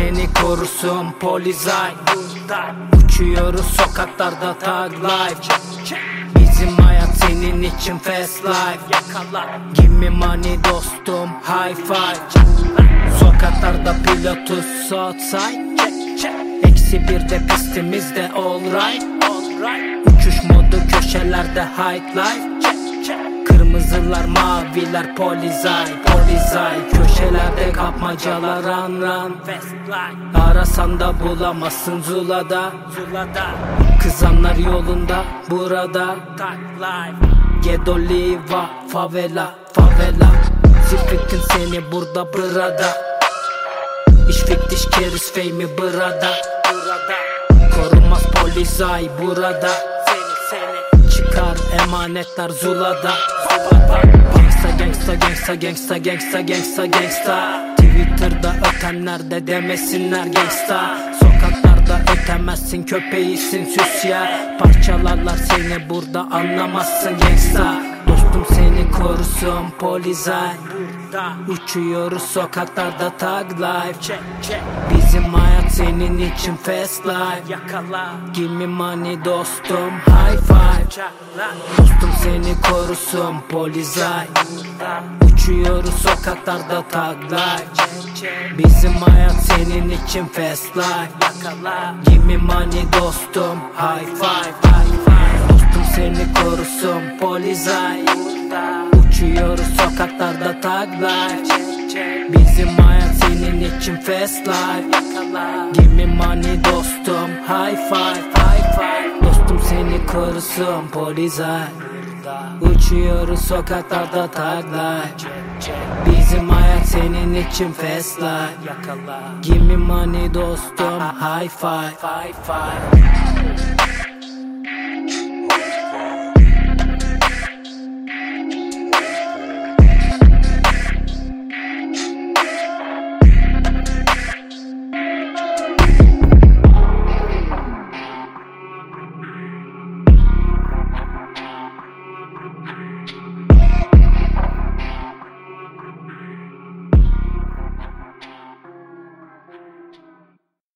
seni korusun Polizay. Uçuyoruz sokaklarda tag life. Bizim hayat senin için fast life. Give me money dostum, high five. Sokaklarda pilotuz outside. Eksi bir de pistimizde alright. Uçuş modu köşelerde high life. Kırmızılar maviler Polizay. Köşelerde kapmacalar run. Arasan da bulamazsın Zula'da. Kızanlar yolunda burada. Gedoliva favela. Zifritin seni burada burada. Ich fick dich keris fame'i burada. Korunmaz Polizay burada. Çıkar emanetler Zula'da. Gangsta. Twitter'da ötenler de demesinler gangsta. Sokaklarda ötemezsin, köpeğisin süs ya. Parçalarlar seni burada, anlamazsın gangsta. Dostum seni korusun Polizay. Uçuyoruz sokaklarda tag life. Bizim hayat senin için fast life. Give me money dostum, high five. Dostum seni korusun Polizay. Uçuyoruz sokaklarda tag life. Bizim hayat senin için fast life. Give me money dostum, high five. Dostum seni korusun Polizay. Uçuyoruz sokaklarda tag life. Bizim hayat senin için fast life. Give me money dostum, high five. Dostum seni korusun Polizay. Uçuyoruz sokaklarda tag life. Bizim hayat senin için fast life. Give me money dostum, high five.